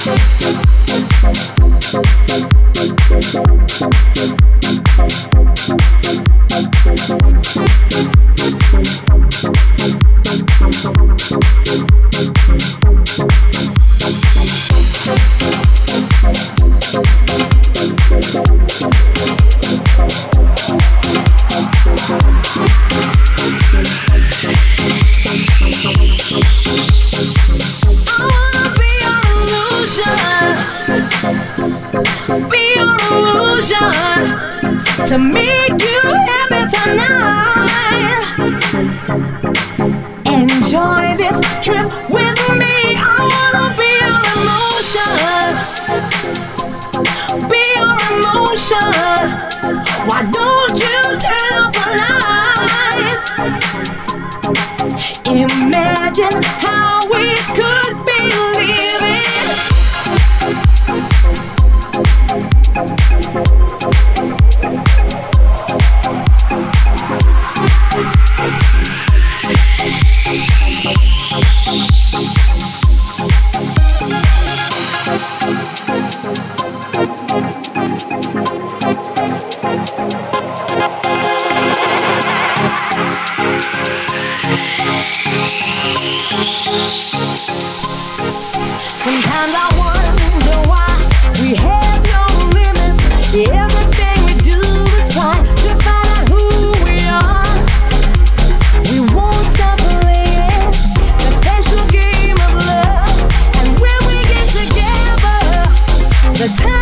To make you happy tonight. Enjoy this trip with me. I wanna be your emotion. Be your emotion. Why don't you turn off the lights? Imagine how we could be living. Sometimes I wonder why we have no limits. Everything we do is try to find out who we are. We won't stop playing the special game of love. And when we get together, the time